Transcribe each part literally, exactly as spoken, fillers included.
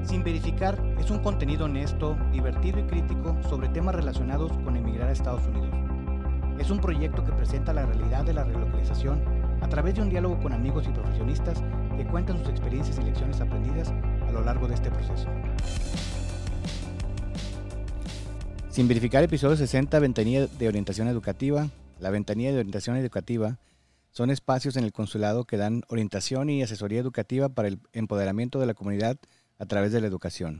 Sin Verificar es un contenido honesto, divertido y crítico sobre temas relacionados con emigrar a Estados Unidos. Es un proyecto que presenta la realidad de la relocalización a través de un diálogo con amigos y profesionistas que cuentan sus experiencias y lecciones aprendidas a lo largo de este proceso. Sin Verificar, episodio sesenta, Ventanilla de Orientación Educativa. La Ventanilla de Orientación Educativa son espacios en el consulado que dan orientación y asesoría educativa para el empoderamiento de la comunidad a través de la educación.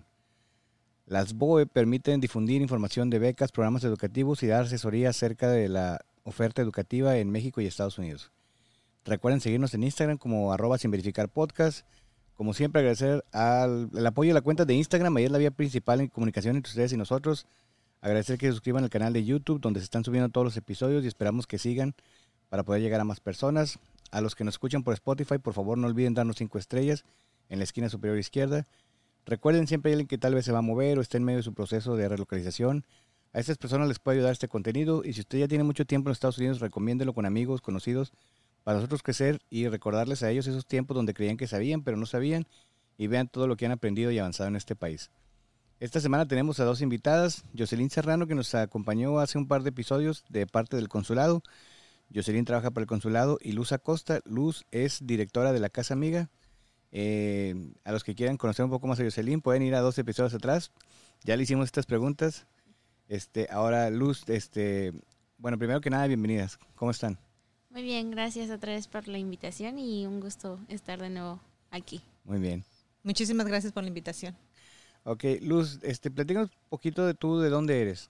Las B O E permiten difundir información de becas, programas educativos y dar asesoría acerca de la oferta educativa en México y Estados Unidos. Recuerden seguirnos en Instagram como arroba sin verificar podcast. Como siempre, agradecer al el apoyo de la cuenta de Instagram, ahí es la vía principal en comunicación entre ustedes y nosotros. Agradecer que se suscriban al canal de YouTube, donde se están subiendo todos los episodios y esperamos que sigan para poder llegar a más personas. A los que nos escuchan por Spotify, por favor no olviden darnos cinco estrellas en la esquina superior izquierda. Recuerden, siempre hay alguien que tal vez se va a mover o esté en medio de su proceso de relocalización. A estas personas les puede ayudar este contenido y si usted ya tiene mucho tiempo en los Estados Unidos, recomiéndelo con amigos, conocidos, para nosotros crecer y recordarles a ellos esos tiempos donde creían que sabían, pero no sabían y vean todo lo que han aprendido y avanzado en este país. Esta semana tenemos a dos invitadas, Jocelyn Serrano, que nos acompañó hace un par de episodios de parte del consulado. Jocelyn trabaja para el consulado y Luz Acosta. Luz es directora de la Casa Amiga. Eh, a los que quieran conocer un poco más a Jocelyn pueden ir a dos episodios atrás. Ya le hicimos estas preguntas. Este, ahora Luz, este, bueno, primero que nada, bienvenidas. ¿Cómo están? Muy bien, gracias otra vez por la invitación y un gusto estar de nuevo aquí. Muy bien. Muchísimas gracias por la invitación. Ok, Luz, este, platícanos un poquito de tú, ¿de dónde eres?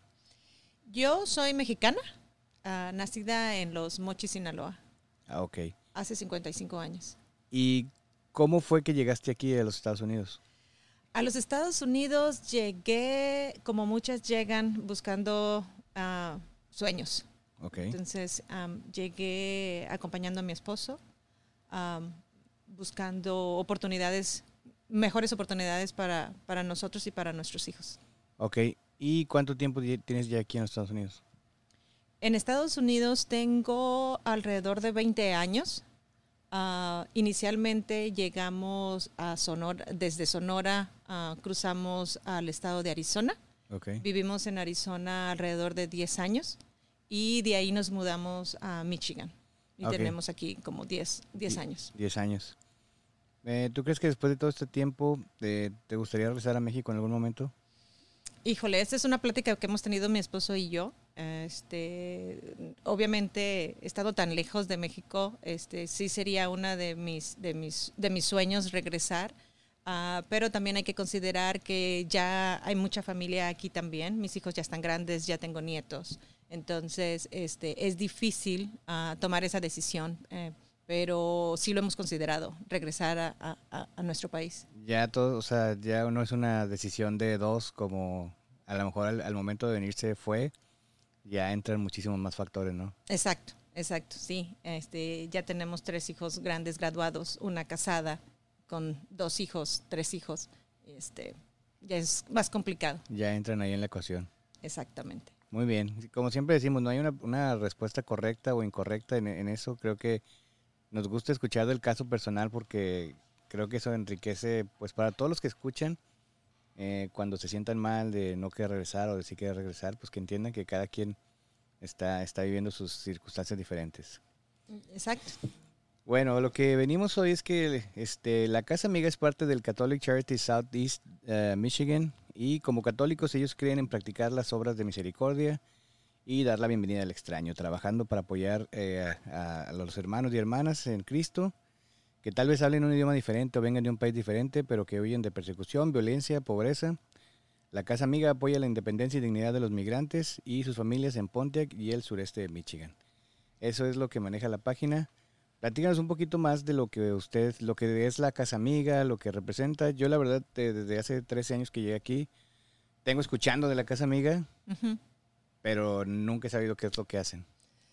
Yo soy mexicana, uh, nacida en Los Mochis, Sinaloa. Ah, ok. Hace cincuenta y cinco años. ¿Y cómo fue que llegaste aquí a los Estados Unidos? A los Estados Unidos llegué, como muchas llegan, buscando uh, sueños. Okay. Entonces um, llegué acompañando a mi esposo, um, buscando oportunidades, mejores oportunidades para, para nosotros y para nuestros hijos. Ok. ¿Y cuánto tiempo tienes ya aquí en los Estados Unidos? En Estados Unidos tengo alrededor de veinte años. Uh, inicialmente llegamos a Sonora, desde Sonora uh, cruzamos al estado de Arizona. Okay. Vivimos en Arizona alrededor de diez años y de ahí nos mudamos a Michigan. Y okay. Tenemos aquí como diez, diez años. diez años. Eh, ¿Tú crees que después de todo este tiempo eh, te gustaría regresar a México en algún momento? Híjole, esta es una plática que hemos tenido mi esposo y yo. Este, obviamente, estando tan lejos de México, este, sí sería una de mis, de mis, de mis sueños regresar. Uh, pero también hay que considerar que ya hay mucha familia aquí también. Mis hijos ya están grandes, ya tengo nietos. Entonces, este, es difícil uh, tomar esa decisión. Eh, pero sí lo hemos considerado, regresar a, a, a nuestro país. Ya todo, o sea, ya no es una decisión de dos, como a lo mejor al, al momento de venirse fue, ya entran muchísimos más factores, ¿no? Exacto, exacto, sí. Este, ya tenemos tres hijos grandes graduados, una casada con dos hijos, tres hijos. Este, ya es más complicado. Ya entran ahí en la ecuación. Exactamente. Muy bien. Como siempre decimos, no hay una, una respuesta correcta o incorrecta en, en eso. Creo que nos gusta escuchar del caso personal porque creo que eso enriquece, pues para todos los que escuchan, eh, cuando se sientan mal de no querer regresar o de sí querer regresar, pues que entiendan que cada quien está, está viviendo sus circunstancias diferentes. Exacto. Bueno, lo que venimos hoy es que este, la Casa Amiga es parte del Catholic Charities Southeast uh, Michigan y como católicos ellos creen en practicar las obras de misericordia y dar la bienvenida al extraño, trabajando para apoyar eh, a, a los hermanos y hermanas en Cristo, que tal vez hablen un idioma diferente o vengan de un país diferente, pero que huyen de persecución, violencia, pobreza. La Casa Amiga apoya la independencia y dignidad de los migrantes y sus familias en Pontiac y el sureste de Michigan. Eso es lo que maneja la página. Platícanos un poquito más de lo que usted, lo que es la Casa Amiga, lo que representa. Yo la verdad, desde hace trece años que llegué aquí, tengo escuchando de la Casa Amiga, uh-huh. pero nunca he sabido qué es lo que hacen.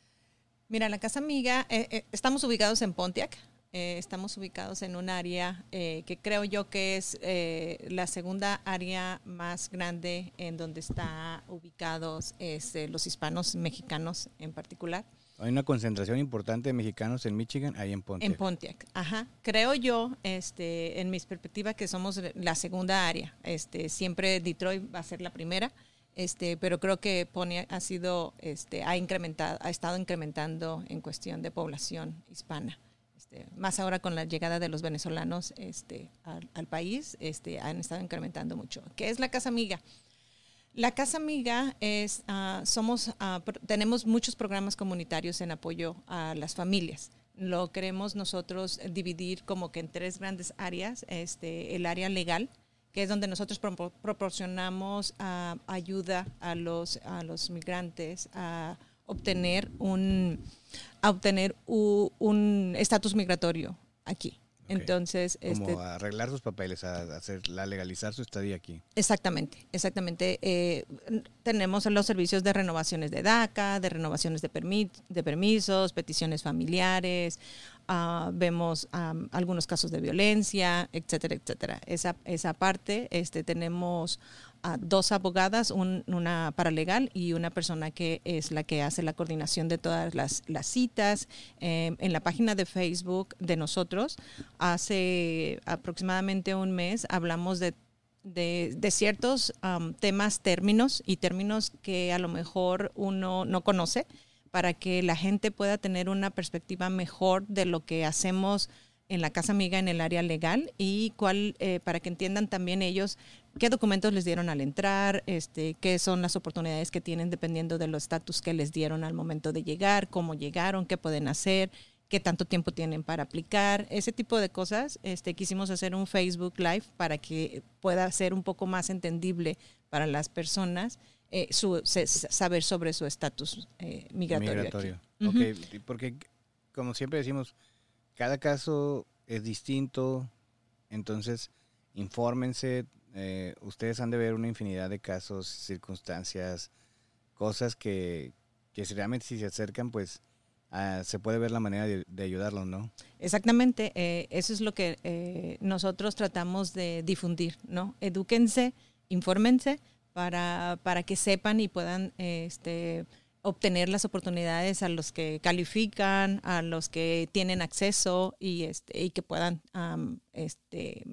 Mira, la Casa Amiga, eh, eh, estamos ubicados en Pontiac, eh, estamos ubicados en un área eh, que creo yo que es eh, la segunda área más grande en donde están ubicados este, los hispanos mexicanos en particular. Hay una concentración importante de mexicanos en Michigan, ahí en Pontiac. En Pontiac, ajá. Creo yo, este, en mis perspectivas, que somos la segunda área. Este, siempre Detroit va a ser la primera, este, pero creo que Pontiac ha sido, este, ha incrementado, ha estado incrementando en cuestión de población hispana. Este, más ahora con la llegada de los venezolanos, este, al, al país, este, han estado incrementando mucho. ¿Qué es la Casa Amiga? La Casa Amiga es, uh, somos, uh, tenemos muchos programas comunitarios en apoyo a las familias. Lo queremos nosotros dividir como que en tres grandes áreas. Este, el área legal, que es donde nosotros pro- proporcionamos uh, ayuda a los, a los migrantes a obtener un a obtener u, un estatus migratorio aquí. Okay. Entonces, como este, arreglar sus papeles, a hacer, a legalizar su estadía aquí. Exactamente, exactamente. Eh, tenemos los servicios de renovaciones de DACA, de renovaciones de, permi- de permisos, peticiones familiares, uh, vemos um, algunos casos de violencia, etcétera, etcétera. Esa, esa parte, este, tenemos uh, dos abogadas, un, una paralegal y una persona que es la que hace la coordinación de todas las, las citas. Eh, en la página de Facebook de nosotros, hace aproximadamente un mes, hablamos de De, de ciertos um, temas, términos y términos que a lo mejor uno no conoce, para que la gente pueda tener una perspectiva mejor de lo que hacemos en la Casa Amiga en el área legal y cuál, eh, para que entiendan también ellos qué documentos les dieron al entrar, este, qué son las oportunidades que tienen dependiendo de los estatus que les dieron al momento de llegar, cómo llegaron, qué pueden hacer, qué tanto tiempo tienen para aplicar, ese tipo de cosas. Este, quisimos hacer un Facebook Live para que pueda ser un poco más entendible para las personas, eh, su, se, saber sobre su estatus eh, migratorio. Migratorio. Aquí. Ok, Uh-huh. porque como siempre decimos, cada caso es distinto, entonces infórmense, eh, ustedes han de ver una infinidad de casos, circunstancias, cosas que, que si realmente si se acercan, pues Uh, se puede ver la manera de, de ayudarlos, ¿no? Exactamente, eh, eso es lo que eh, nosotros tratamos de difundir, ¿no? Edúquense, infórmense para, para que sepan y puedan eh, este, obtener las oportunidades a los que califican, a los que tienen acceso y, este, y que puedan um, este,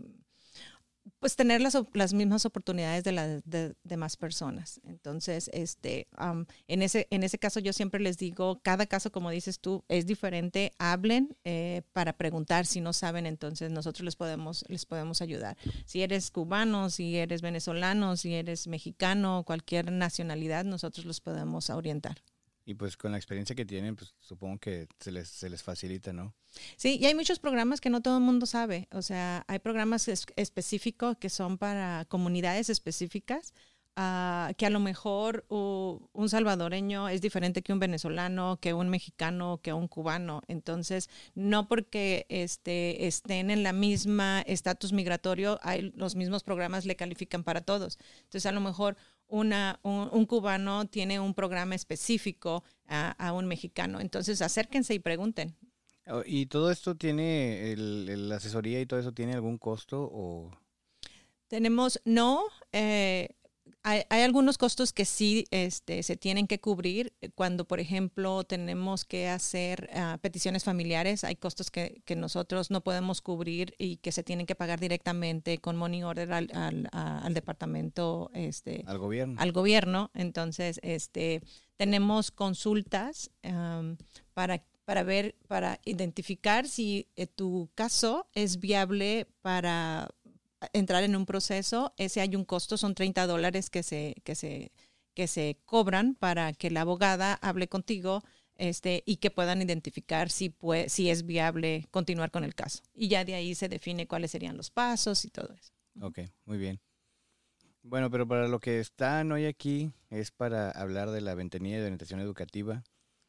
pues tener las, las mismas oportunidades de las de, demás personas. Entonces, este, um, en ese en ese caso yo siempre les digo, cada caso, como dices tú, es diferente. Hablen eh, para preguntar. Si no saben, entonces nosotros les podemos les podemos ayudar. Si eres cubano, si eres venezolano, si eres mexicano, cualquier nacionalidad, nosotros los podemos orientar. Y pues con la experiencia que tienen, pues supongo que se les, se les facilita, ¿no? Sí, y hay muchos programas que no todo el mundo sabe. O sea, hay programas es- específicos que son para comunidades específicas, uh, que a lo mejor uh, un salvadoreño es diferente que un venezolano, que un mexicano, que un cubano. Entonces, no porque este, estén en la misma estatus migratorio, hay, los mismos programas le califican para todos. Entonces, a lo mejor Una, un, un cubano tiene un programa específico a, a un mexicano. Entonces, acérquense y pregunten. ¿Y todo esto tiene, el, el asesoría y todo eso, tiene algún costo o...? Tenemos, no, eh, hay, hay algunos costos que sí este, se tienen que cubrir. Cuando, por ejemplo, tenemos que hacer uh, peticiones familiares, hay costos que, que nosotros no podemos cubrir y que se tienen que pagar directamente con money order al, al, a, al departamento, este, al gobierno. Al gobierno. Entonces, este, tenemos consultas um, para para ver, para identificar si eh, tu caso es viable para entrar en un proceso. Ese hay un costo, son treinta dólares que se, que se, que se cobran para que la abogada hable contigo este, y que puedan identificar si, puede, si es viable continuar con el caso. Y ya de ahí se define cuáles serían los pasos y todo eso. Ok, muy bien. Bueno, pero para lo que están hoy aquí es para hablar de la ventanilla de orientación educativa.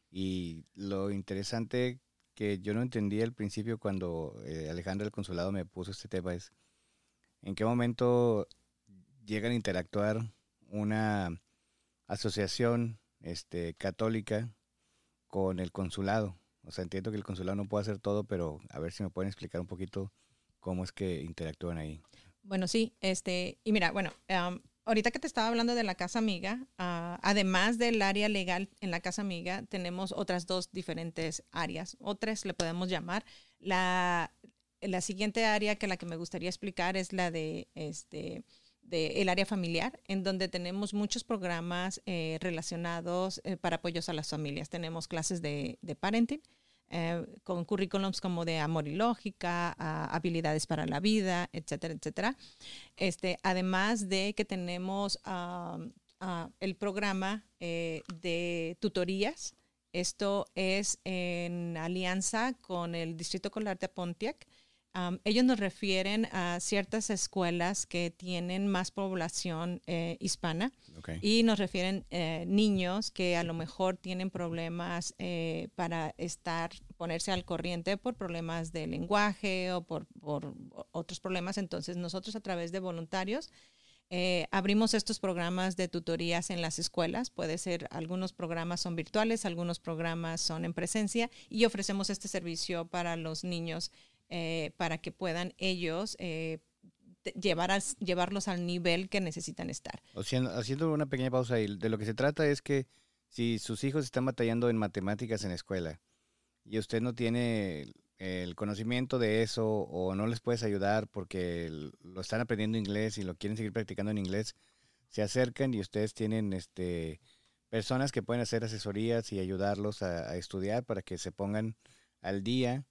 Y lo interesante que yo no entendí al principio cuando eh, Alejandra del Consulado me puso este tema es en qué momento llegan a interactuar una asociación este, católica con el consulado. O sea, entiendo que el consulado no puede hacer todo, pero a ver si me pueden explicar un poquito cómo es que interactúan ahí. Bueno, sí, este, y mira, bueno, um, ahorita que te estaba hablando de la Casa Amiga, uh, además del área legal en la Casa Amiga, tenemos otras dos diferentes áreas, o tres le podemos llamar. La, la siguiente área que la que me gustaría explicar es la de este de el área familiar, en donde tenemos muchos programas eh, relacionados eh, para apoyos a las familias. Tenemos clases de, de parenting, eh, con currículums como de amor y lógica, uh, habilidades para la vida, etcétera, etcétera. Este, además de que tenemos uh, uh, el programa eh, de tutorías. Esto es en alianza con el Distrito Escolar de Pontiac. Um, ellos nos refieren a ciertas escuelas que tienen más población eh, hispana, okay. y nos refieren eh, niños que a lo mejor tienen problemas eh, para estar, ponerse al corriente por problemas de lenguaje o por, por otros problemas. Entonces nosotros a través de voluntarios eh, abrimos estos programas de tutorías en las escuelas. Puede ser, algunos programas son virtuales, algunos programas son en presencia, y ofrecemos este servicio para los niños Eh, para que puedan ellos eh, llevar a, llevarlos al nivel que necesitan estar. Haciendo, haciendo una pequeña pausa ahí, de lo que se trata es que si sus hijos están batallando en matemáticas en la escuela y usted no tiene el conocimiento de eso o no les puedes ayudar porque lo están aprendiendo inglés y lo quieren seguir practicando en inglés, se acercan y ustedes tienen este personas que pueden hacer asesorías y ayudarlos a, a estudiar para que se pongan al día.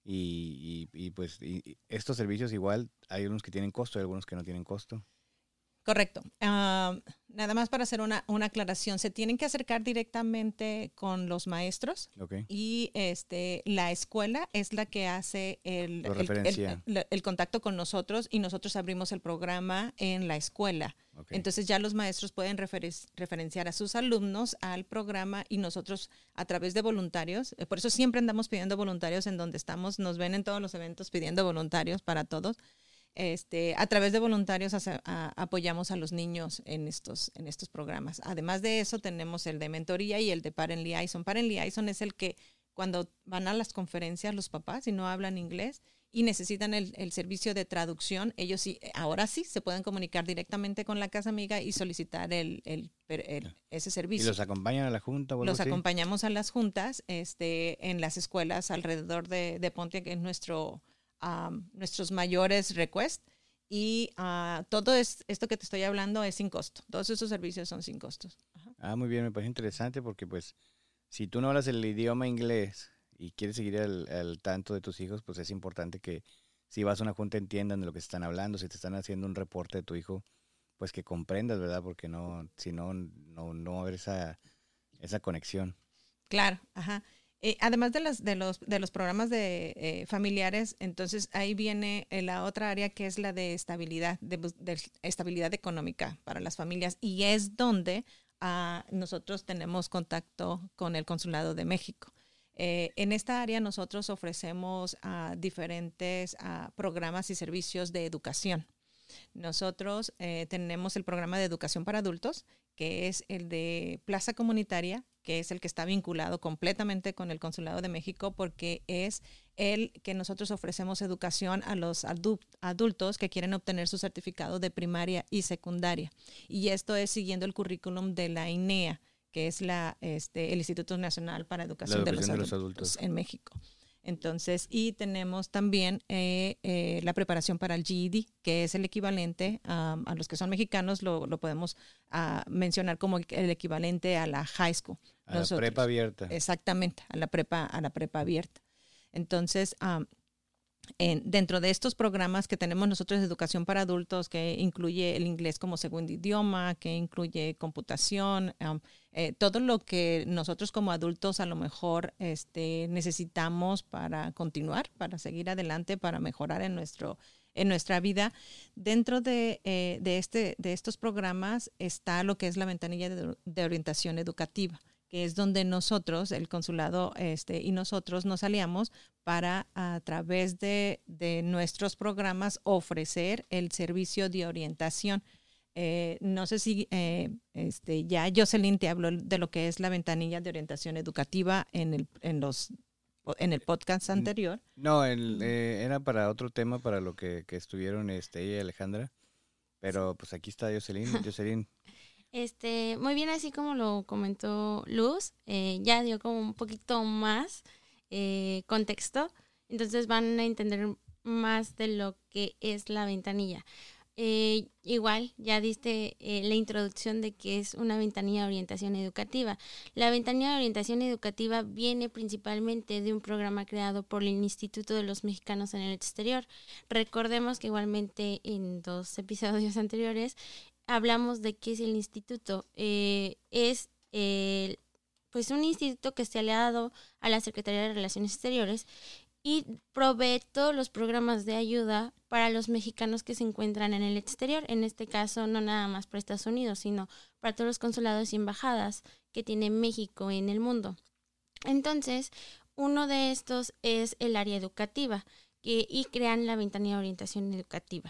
Y, y, y pues y estos servicios igual, hay algunos que tienen costo y algunos que no tienen costo. Correcto. Uh, nada más para hacer una, una aclaración, se tienen que acercar directamente con los maestros, okay. y este la escuela es la que hace el, el, el, el, el contacto con nosotros, y nosotros abrimos el programa en la escuela. Okay. Entonces ya los maestros pueden refer- referenciar a sus alumnos al programa, y nosotros a través de voluntarios, eh, por eso siempre andamos pidiendo voluntarios en donde estamos, nos ven en todos los eventos pidiendo voluntarios para todos. Este, a través de voluntarios a, a, apoyamos a los niños en estos, en estos programas. Además de eso, tenemos el de mentoría y el de Parent Liaison. Parent Liaison es el que cuando van a las conferencias los papás y no hablan inglés y necesitan el, el servicio de traducción, ellos sí, ahora sí se pueden comunicar directamente con la Casa Amiga y solicitar el, el, el, ese servicio. ¿Y los acompañan a la junta? O algo los así? acompañamos a las juntas este, en las escuelas alrededor de, de Pontiac, que es nuestro... Um, nuestros mayores requests, y uh, todo es, esto que te estoy hablando es sin costo. Todos esos servicios son sin costos. Ajá. Ah, muy bien, me parece interesante porque pues si tú no hablas el idioma inglés y quieres seguir al, al tanto de tus hijos, pues es importante que si vas a una junta entiendan de lo que están hablando. Si te están haciendo un reporte de tu hijo, pues que comprendas, ¿verdad? Porque no, si no, no, no va a haber esa, esa conexión. Claro, ajá. Eh, además de los, de los, de los programas de eh, familiares, entonces ahí viene eh, la otra área que es la de estabilidad, de, de estabilidad económica para las familias, y es donde uh, nosotros tenemos contacto con el Consulado de México. Eh, en esta área nosotros ofrecemos uh, diferentes uh, programas y servicios de educación. Nosotros eh, tenemos el programa de educación para adultos, que es el de Plaza Comunitaria, que es el que está vinculado completamente con el Consulado de México, porque es el que nosotros ofrecemos educación a los adu- adultos que quieren obtener su certificado de primaria y secundaria. Y esto es siguiendo el currículum de la I N E A, que es la, este, el Instituto Nacional para Educación, la de, educación los de los adultos, adultos en México. Entonces, y tenemos también eh, eh, la preparación para el G E D, que es el equivalente um, a los que son mexicanos, lo, lo podemos uh, mencionar como el equivalente a la high school. A Nosotros, la prepa abierta. Exactamente, a la prepa, a la prepa abierta. Entonces, um, en, dentro de estos programas que tenemos nosotros de educación para adultos, que incluye el inglés como segundo idioma, que incluye computación, um, eh, todo lo que nosotros como adultos a lo mejor este, necesitamos para continuar, para seguir adelante, para mejorar en nuestro en nuestra vida. Dentro de, eh, de, este, de estos programas está lo que es la ventanilla de, de orientación educativa, que es donde nosotros, el consulado este, y nosotros nos aliamos para a través de, de nuestros programas ofrecer el servicio de orientación. Eh, no sé si eh, este, ya Jocelyn te habló de lo que es la ventanilla de orientación educativa en el, en los, en el podcast anterior. No, el, eh, era para otro tema, para lo que, que estuvieron este, ella y Alejandra. Pero pues aquí está Jocelyn. Jocelyn. Este, muy bien, así como lo comentó Luz, eh, ya dio como un poquito más eh, contexto, entonces van a entender más de lo que es la ventanilla. Eh, igual, ya diste eh, la introducción de que es una ventanilla de orientación educativa. La ventanilla de orientación educativa viene principalmente de un programa creado por el Instituto de los Mexicanos en el Exterior. Recordemos que igualmente en dos episodios anteriores hablamos de qué es el instituto. Eh, es eh, pues un instituto que está aliado a la Secretaría de Relaciones Exteriores y provee todos los programas de ayuda para los mexicanos que se encuentran en el exterior. En este caso, no nada más para Estados Unidos, sino para todos los consulados y embajadas que tiene México en el mundo. Entonces, uno de estos es el área educativa que, y crean la ventanilla de orientación educativa.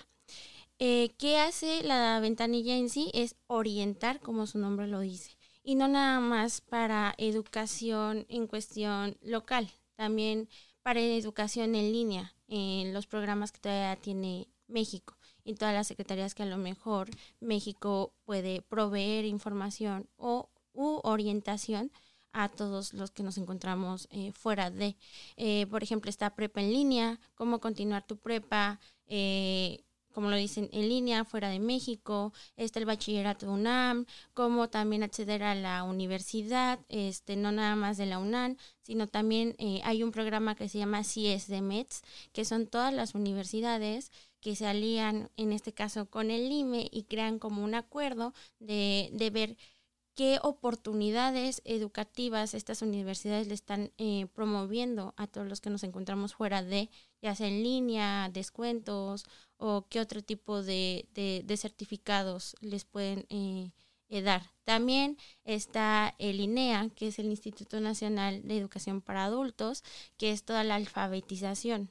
Eh, ¿Qué hace la ventanilla en sí? Es orientar, como su nombre lo dice, y no nada más para educación en cuestión local, también para educación en línea, en los programas que todavía tiene México y todas las secretarías que a lo mejor México puede proveer información o u orientación a todos los que nos encontramos eh, fuera de. Eh, por ejemplo, está prepa en línea, cómo continuar tu prepa, eh, como lo dicen, en línea, fuera de México. Está el bachillerato UNAM, cómo también acceder a la universidad, este, no nada más de la UNAM, sino también eh, hay un programa que se llama C I E S de MEDS, que son todas las universidades que se alían, en este caso, con el I M E y crean como un acuerdo de, de ver qué oportunidades educativas estas universidades le están eh, promoviendo a todos los que nos encontramos fuera de, ya sea en línea, descuentos o qué otro tipo de, de, de certificados les pueden eh, eh, dar. También está el INEA, que es el Instituto Nacional de Educación para Adultos, que es toda la alfabetización.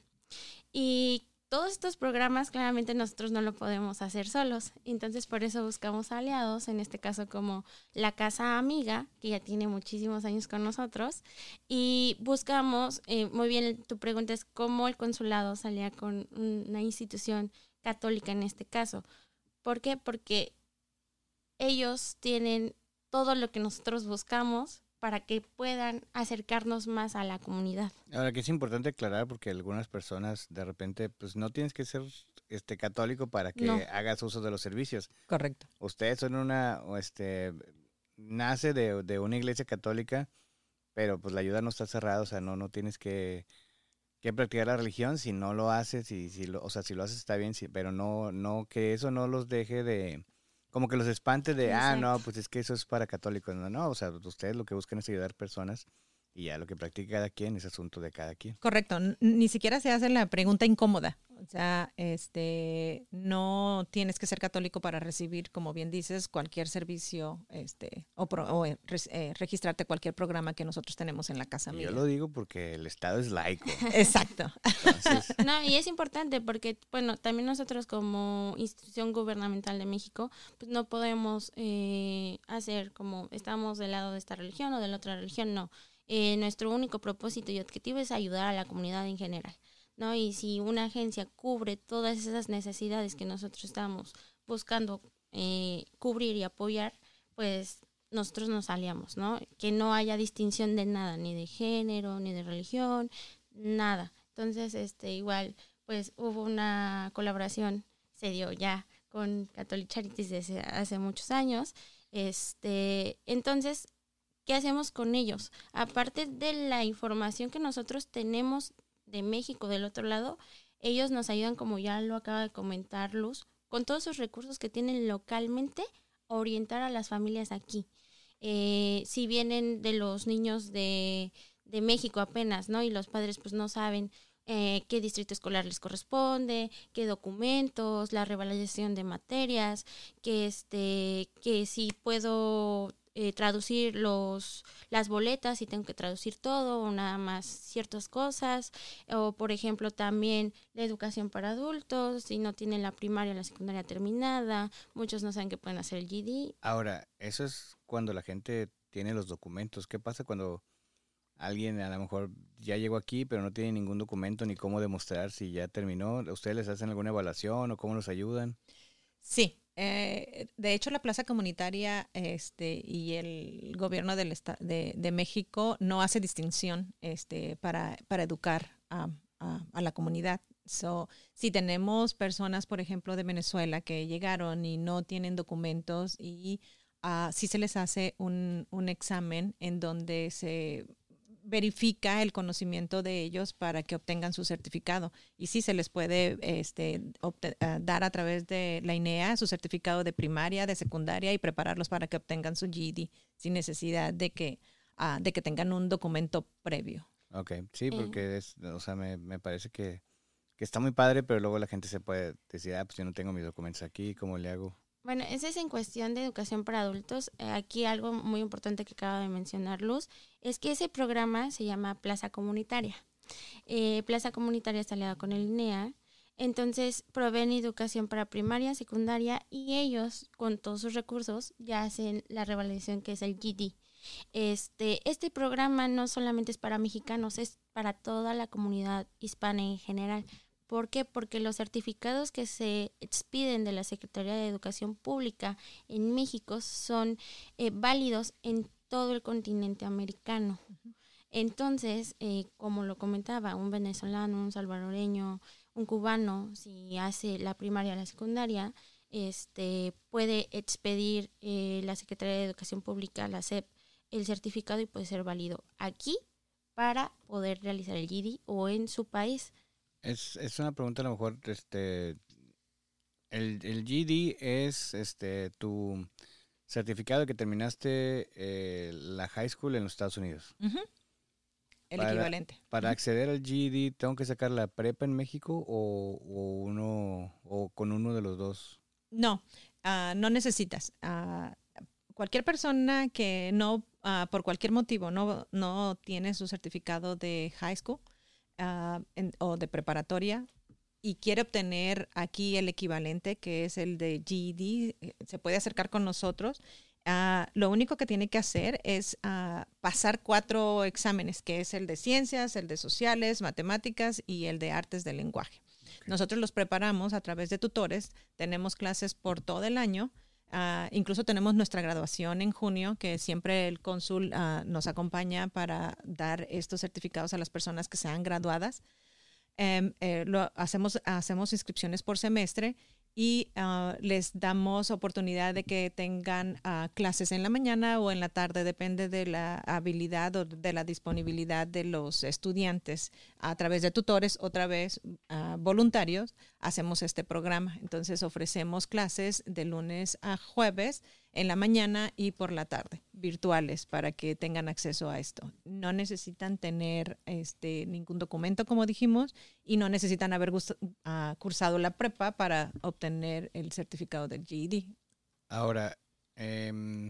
Y todos estos programas claramente nosotros no lo podemos hacer solos, entonces por eso buscamos aliados, en este caso como la Casa Amiga, que ya tiene muchísimos años con nosotros, y buscamos, eh, muy bien, tu pregunta es cómo el consulado salía con una institución católica en este caso. ¿Por qué? Porque ellos tienen todo lo que nosotros buscamos para que puedan acercarnos más a la comunidad. Ahora que es importante aclarar porque algunas personas de repente pues no tienes que ser este católico para que no. hagas uso de los servicios. Correcto. Ustedes son una este nace de, de una iglesia católica, pero pues la ayuda no está cerrada, o sea, no no tienes que que practicar la religión si no lo haces y si lo, o sea, si lo haces está bien, sí, pero no no que eso no los deje de como que los espante de, exacto. ah, no, pues es que eso es para católicos. No, no, o sea, ustedes lo que buscan es ayudar personas y ya lo que practica cada quien es asunto de cada quien. Correcto, ni siquiera se hace la pregunta incómoda. O sea, este, no tienes que ser católico para recibir, como bien dices, cualquier servicio este, o, pro, o eh, registrarte cualquier programa que nosotros tenemos en la Casa Amiga. Yo lo digo porque el Estado es laico. Exacto. Entonces... No, y es importante porque, bueno, también nosotros como institución gubernamental de México, pues no podemos eh, hacer como estamos del lado de esta religión o de la otra religión, no. Eh, nuestro único propósito y objetivo es ayudar a la comunidad en general, ¿no? Y si una agencia cubre todas esas necesidades que nosotros estamos buscando eh, cubrir y apoyar, pues nosotros nos aliamos, ¿no? Que no haya distinción de nada, ni de género, ni de religión, nada. Entonces, este, igual, pues hubo una colaboración, se dio ya con Catholic Charities desde hace muchos años. Este, entonces, ¿qué hacemos con ellos? Aparte de la información que nosotros tenemos de México del otro lado, ellos nos ayudan, como ya lo acaba de comentar Luz, con todos esos recursos que tienen localmente, a orientar a las familias aquí. Eh, si vienen de los niños de, de México apenas, ¿no? Y los padres pues no saben eh, qué distrito escolar les corresponde, qué documentos, la revalidación de materias, que este, que si puedo eh, traducir los las boletas, si tengo que traducir todo o nada más ciertas cosas, o por ejemplo también la educación para adultos, si no tienen la primaria o la secundaria terminada, muchos no saben que pueden hacer el G D. Ahora, eso es cuando la gente tiene los documentos. ¿Qué pasa cuando alguien a lo mejor ya llegó aquí pero no tiene ningún documento ni cómo demostrar si ya terminó? ¿Ustedes les hacen alguna evaluación o cómo los ayudan? Sí, Eh, de hecho, la plaza comunitaria este, y el gobierno del esta- de, de México no hace distinción este, para, para educar a, a, a la comunidad. So, si tenemos personas, por ejemplo, de Venezuela que llegaron y no tienen documentos y uh, sí se les hace un, un examen en donde se verifica el conocimiento de ellos para que obtengan su certificado. Y sí se les puede este, obte- uh, dar a través de la I N E A su certificado de primaria, de secundaria y prepararlos para que obtengan su G E D sin necesidad de que, uh, de que tengan un documento previo. Ok, sí, Eh, porque es, o sea, me, me parece que, que está muy padre, pero luego la gente se puede decir, ah, pues yo no tengo mis documentos aquí, ¿cómo le hago? Bueno, ese es en cuestión de educación para adultos. Eh, aquí algo muy importante que acaba de mencionar Luz es que ese programa se llama Plaza Comunitaria. Eh, Plaza Comunitaria está aliada con el I N E A. Entonces proveen educación para primaria, secundaria y ellos con todos sus recursos ya hacen la revalidación que es el G E D. Este, este programa no solamente es para mexicanos, es para toda la comunidad hispana en general. ¿Por qué? Porque los certificados que se expiden de la Secretaría de Educación Pública en México son eh, válidos en todo el continente americano. Uh-huh. Entonces, eh, como lo comentaba, un venezolano, un salvadoreño, un cubano, si hace la primaria o la secundaria, este, puede expedir eh, la Secretaría de Educación Pública, la S E P, el certificado y puede ser válido aquí para poder realizar el G E D o en su país. Es, es una pregunta a lo mejor, este, el, el G E D es este tu certificado de que terminaste eh, la high school en los Estados Unidos. Uh-huh. El para, equivalente. Para uh-huh. acceder al G E D, ¿tengo que sacar la prepa en México o, o uno o con uno de los dos? No, uh, no necesitas. Uh, cualquier persona que no, uh, por cualquier motivo, no, no tiene su certificado de high school, Uh, en, o de preparatoria y quiere obtener aquí el equivalente que es el de G E D, se puede acercar con nosotros. Uh, lo único que tiene que hacer es uh, pasar cuatro exámenes, que es el de ciencias, el de sociales, matemáticas y el de artes del lenguaje. Okay. Nosotros los preparamos a través de tutores, tenemos clases por todo el año. Uh, incluso tenemos nuestra graduación en junio, que siempre el cónsul uh, nos acompaña para dar estos certificados a las personas que sean graduadas. Um, eh, lo hacemos, hacemos inscripciones por semestre y uh, les damos oportunidad de que tengan uh, clases en la mañana o en la tarde, depende de la habilidad o de la disponibilidad de los estudiantes. A través de tutores, otra vez uh, voluntarios, hacemos este programa. Entonces ofrecemos clases de lunes a jueves en la mañana y por la tarde, virtuales, para que tengan acceso a esto. No necesitan tener este, ningún documento, como dijimos, y no necesitan haber gust- uh, cursado la prepa para obtener el certificado del G E D. Ahora, eh,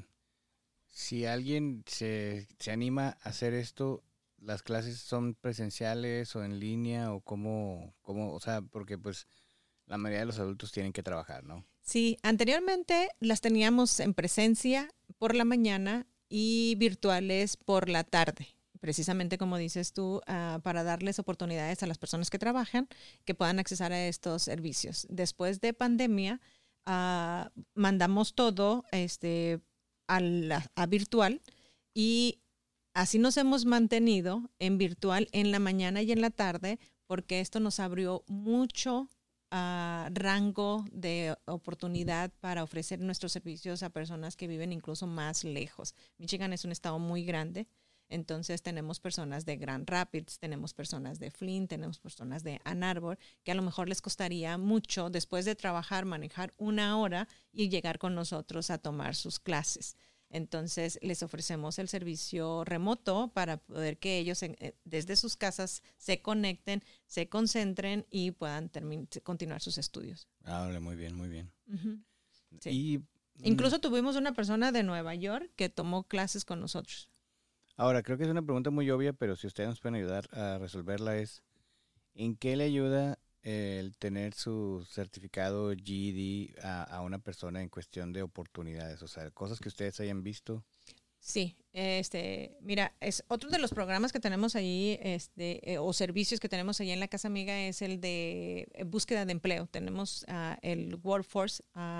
si alguien se, se anima a hacer esto, ¿las clases son presenciales o en línea o cómo, cómo, o sea, porque pues la mayoría de los adultos tienen que trabajar, ¿no? Sí, anteriormente las teníamos en presencia por la mañana y virtuales por la tarde, precisamente como dices tú, uh, para darles oportunidades a las personas que trabajan que puedan acceder a estos servicios. Después de pandemia, uh, mandamos todo este, a, la, a virtual y así nos hemos mantenido en virtual en la mañana y en la tarde porque esto nos abrió mucho Uh, rango de oportunidad para ofrecer nuestros servicios a personas que viven incluso más lejos. Michigan es un estado muy grande, entonces tenemos personas de Grand Rapids, tenemos personas de Flint, tenemos personas de Ann Arbor, que a lo mejor les costaría mucho después de trabajar, manejar una hora y llegar con nosotros a tomar sus clases. Entonces les ofrecemos el servicio remoto para poder que ellos en, desde sus casas se conecten, se concentren y puedan termin- continuar sus estudios. Ah, muy bien, muy bien. Uh-huh. Sí. Y, Incluso tuvimos una persona de Nueva York que tomó clases con nosotros. Ahora, creo que es una pregunta muy obvia, pero si ustedes nos pueden ayudar a resolverla es, ¿en qué le ayuda el tener su certificado G E D a, a una persona en cuestión de oportunidades? O sea, cosas que ustedes hayan visto. Sí, este, mira, es otro de los programas que tenemos ahí, este, eh, o servicios que tenemos ahí en la Casa Amiga es el de búsqueda de empleo. Tenemos uh, el Workforce uh,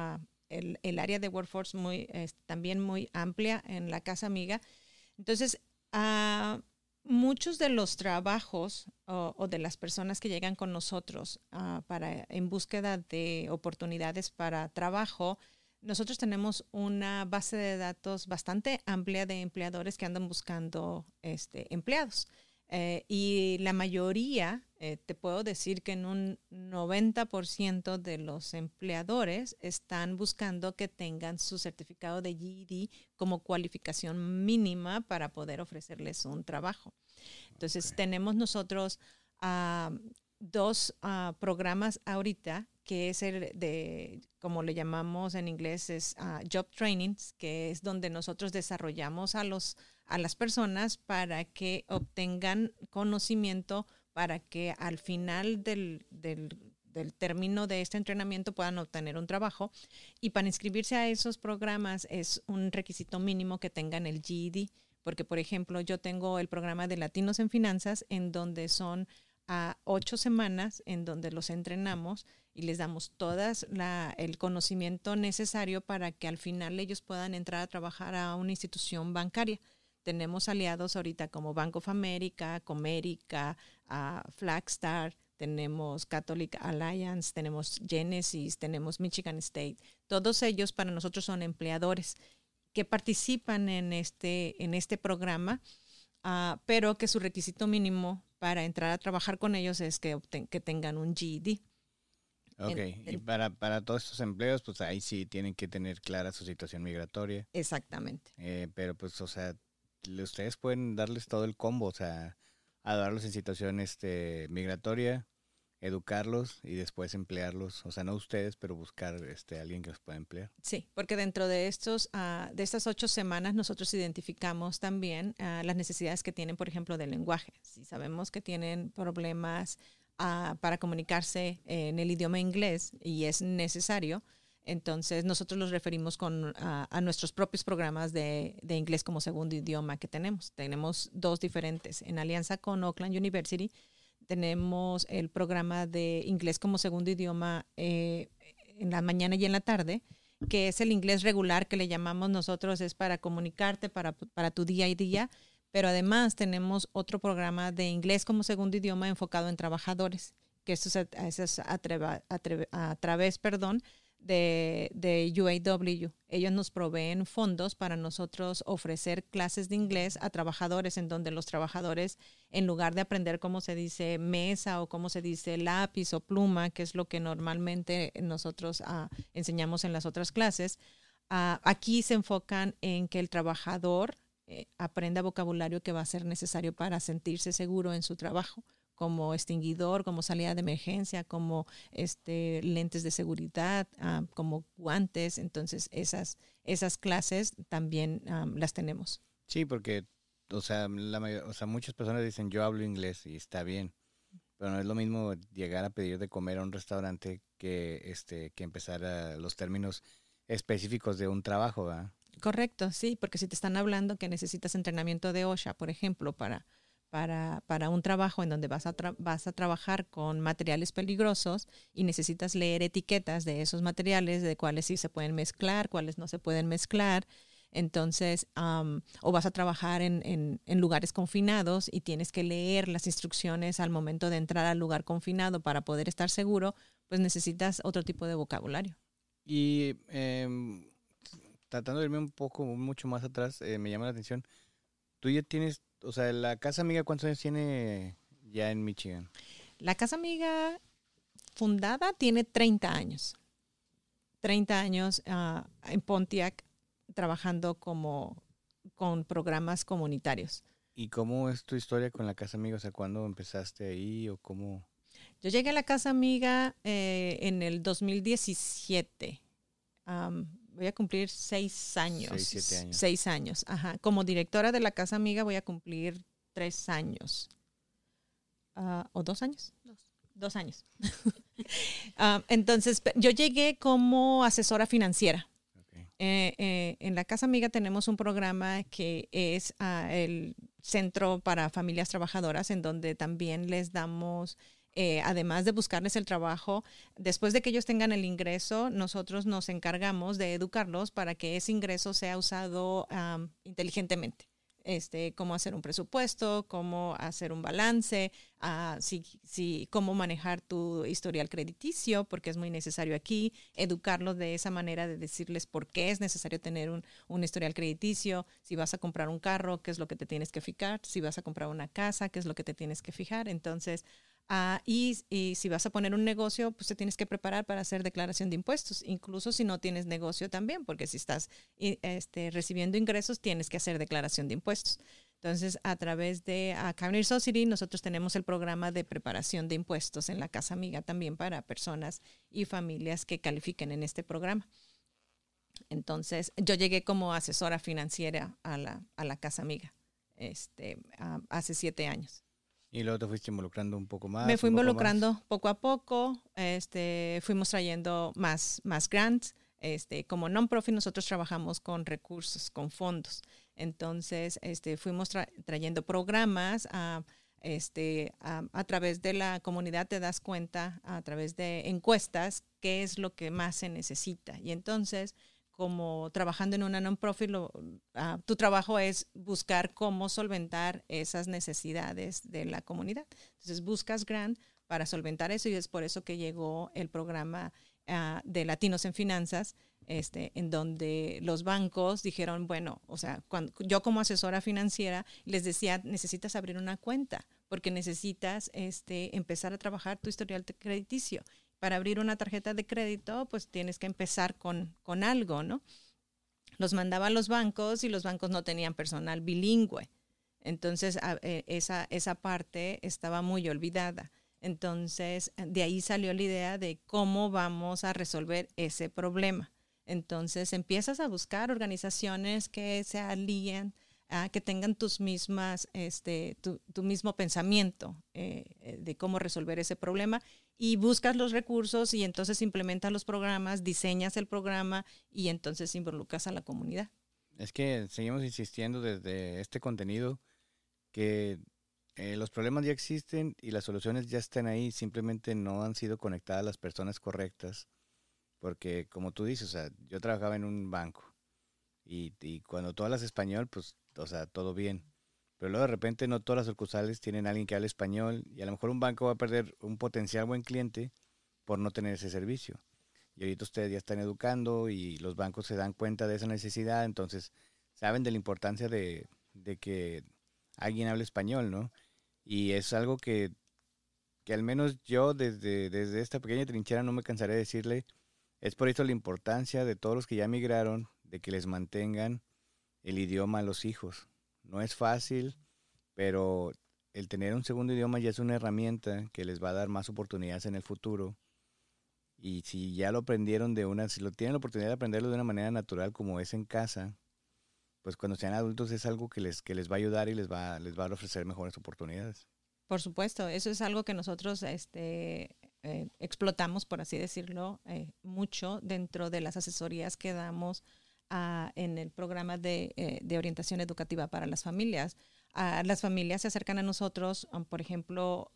el, el área de workforce muy, es también muy amplia en la Casa Amiga. Entonces, uh, muchos de los trabajos o, o de las personas que llegan con nosotros uh, para, en búsqueda de oportunidades para trabajo, nosotros tenemos una base de datos bastante amplia de empleadores que andan buscando este, empleados. Eh, y la mayoría, eh, te puedo decir que en un noventa por ciento de los empleadores están buscando que tengan su certificado de G E D como cualificación mínima para poder ofrecerles un trabajo. Entonces, okay. tenemos nosotros uh, dos uh, programas ahorita, que es el de, como le llamamos en inglés, es uh, Job Trainings, que es donde nosotros desarrollamos a los a las personas para que obtengan conocimiento, para que al final del, del, del término de este entrenamiento puedan obtener un trabajo. Y para inscribirse a esos programas es un requisito mínimo que tengan el G E D, porque, por ejemplo, yo tengo el programa de Latinos en Finanzas, en donde son a ocho semanas, en donde los entrenamos y les damos todas la, el conocimiento necesario para que al final ellos puedan entrar a trabajar a una institución bancaria. Tenemos aliados ahorita como Bank of America, Comerica, uh, Flagstar, tenemos Catholic Alliance, tenemos Genesis, tenemos Michigan State. Todos ellos para nosotros son empleadores que participan en este, en este programa, uh, pero que su requisito mínimo para entrar a trabajar con ellos es que, obten- que tengan un G E D. Ok, en, en, y para, para todos estos empleos, pues ahí sí tienen que tener clara su situación migratoria. Exactamente. Eh, pero pues, o sea, ustedes pueden darles todo el combo, o sea, ayudarlos en situación este, migratoria, educarlos y después emplearlos, o sea, no ustedes, pero buscar este, a alguien que los pueda emplear. Sí, porque dentro de estos uh, de estas ocho semanas nosotros identificamos también uh, las necesidades que tienen, por ejemplo, del lenguaje. Si sabemos que tienen problemas uh, para comunicarse en el idioma inglés y es necesario, entonces nosotros los referimos con, a, a nuestros propios programas de, de inglés como segundo idioma que tenemos. Tenemos dos diferentes. En alianza con Oakland University tenemos el programa de inglés como segundo idioma eh, en la mañana y en la tarde, que es el inglés regular que le llamamos nosotros, es para comunicarte, para, para tu día a día, pero además tenemos otro programa de inglés como segundo idioma enfocado en trabajadores, que eso es a, eso es a, treva, a, treva, a través, perdón, De, de U A W. Ellos nos proveen fondos para nosotros ofrecer clases de inglés a trabajadores, en donde los trabajadores, en lugar de aprender cómo se dice mesa o cómo se dice lápiz o pluma, que es lo que normalmente nosotros uh, enseñamos en las otras clases, uh, aquí se enfocan en que el trabajador eh, aprenda vocabulario que va a ser necesario para sentirse seguro en su trabajo, como extinguidor, como salida de emergencia, como este, lentes de seguridad, uh, como guantes. Entonces, esas, esas clases también um, las tenemos. Sí, porque, o sea, la mayor, o sea, muchas personas dicen, yo hablo inglés y está bien, pero no es lo mismo llegar a pedir de comer a un restaurante que, este, que empezar a los términos específicos de un trabajo, ¿verdad? Correcto, sí, porque si te están hablando que necesitas entrenamiento de OSHA, por ejemplo, para... Para, para un trabajo en donde vas a, tra- vas a trabajar con materiales peligrosos y necesitas leer etiquetas de esos materiales, de cuáles sí se pueden mezclar, cuáles no se pueden mezclar. Entonces, um, o vas a trabajar en, en, en lugares confinados y tienes que leer las instrucciones al momento de entrar al lugar confinado para poder estar seguro, pues necesitas otro tipo de vocabulario. Y eh, tratando de irme un poco, mucho más atrás, eh, me llama la atención, tú ya tienes... O sea, la Casa Amiga, ¿cuántos años tiene ya en Michigan? La Casa Amiga fundada tiene treinta años. treinta años uh, en Pontiac trabajando como con programas comunitarios. ¿Y cómo es tu historia con la Casa Amiga? O sea, ¿cuándo empezaste ahí o cómo? Yo llegué a la Casa Amiga eh, en el dos mil diecisiete. Um, voy a cumplir seis años. Seis, siete años. Seis años, ajá. Como directora de la Casa Amiga voy a cumplir tres años. Uh, ¿O dos años? Dos. Dos años. uh, entonces, yo llegué como asesora financiera. Okay. Eh, eh, en la Casa Amiga tenemos un programa que es uh, el Centro para Familias Trabajadoras, en donde también les damos eh, además de buscarles el trabajo, después de que ellos tengan el ingreso, nosotros nos encargamos de educarlos para que ese ingreso sea usado um, inteligentemente. Este, cómo hacer un presupuesto, cómo hacer un balance, uh, si, si, cómo manejar tu historial crediticio, porque es muy necesario aquí, educarlos de esa manera de decirles por qué es necesario tener un, un historial crediticio, si vas a comprar un carro, qué es lo que te tienes que fijar, si vas a comprar una casa, qué es lo que te tienes que fijar. Entonces, Uh, y, y si vas a poner un negocio, pues te tienes que preparar para hacer declaración de impuestos, incluso si no tienes negocio también, porque si estás este, recibiendo ingresos, tienes que hacer declaración de impuestos. Entonces, a través de uh, Cabinet Society, nosotros tenemos el programa de preparación de impuestos en la Casa Amiga también para personas y familias que califiquen en este programa. Entonces, yo llegué como asesora financiera a la, a la Casa Amiga este, uh, hace siete años. Y luego te fuiste involucrando un poco más. Me fui poco involucrando más. poco a poco, este, fuimos trayendo más, más grants. Este, como non-profit nosotros trabajamos con recursos, con fondos. Entonces, este, fuimos tra- trayendo programas a, este, a, a través de la comunidad, te das cuenta a través de encuestas qué es lo que más se necesita. Y entonces, como trabajando en una non-profit, lo, uh, tu trabajo es buscar cómo solventar esas necesidades de la comunidad. Entonces buscas grant para solventar eso y es por eso que llegó el programa uh, de Latinos en Finanzas, este, en donde los bancos dijeron, bueno, o sea, cuando, yo como asesora financiera les decía, necesitas abrir una cuenta porque necesitas este, empezar a trabajar tu historial crediticio. Para abrir una tarjeta de crédito, pues tienes que empezar con, con algo, ¿no? Los mandaba a los bancos y los bancos no tenían personal bilingüe. Entonces, a, eh, esa, esa parte estaba muy olvidada. Entonces, de ahí salió la idea de cómo vamos a resolver ese problema. Entonces, empiezas a buscar organizaciones que se alíen, uh, que tengan tus mismas, este, tu, tu mismo pensamiento eh, de cómo resolver ese problema. Y buscas los recursos y entonces implementas los programas, diseñas el programa y entonces involucras a la comunidad. Es que seguimos insistiendo desde este contenido que eh, los problemas ya existen y las soluciones ya están ahí, simplemente no han sido conectadas las personas correctas. Porque como tú dices, o sea, yo trabajaba en un banco y, y cuando tú hablas español, pues, o sea, todo bien. Pero luego de repente no todas las sucursales tienen a alguien que hable español y a lo mejor un banco va a perder un potencial buen cliente por no tener ese servicio. Y ahorita ustedes ya están educando y los bancos se dan cuenta de esa necesidad, entonces saben de la importancia de, de que alguien hable español, ¿no? Y es algo que, que al menos yo desde, desde esta pequeña trinchera no me cansaré de decirle, es por eso la importancia de todos los que ya migraron, de que les mantengan el idioma a los hijos. No es fácil, pero el tener un segundo idioma ya es una herramienta que les va a dar más oportunidades en el futuro. Y si ya lo aprendieron de una, si lo tienen la oportunidad de aprenderlo de una manera natural como es en casa, pues cuando sean adultos es algo que les, que les va a ayudar y les va, les va a ofrecer mejores oportunidades. Por supuesto, eso es algo que nosotros este, eh, explotamos, por así decirlo, eh, mucho dentro de las asesorías que damos Uh, en el programa de, eh, de orientación educativa para las familias. Uh, las familias se acercan a nosotros, um, por ejemplo,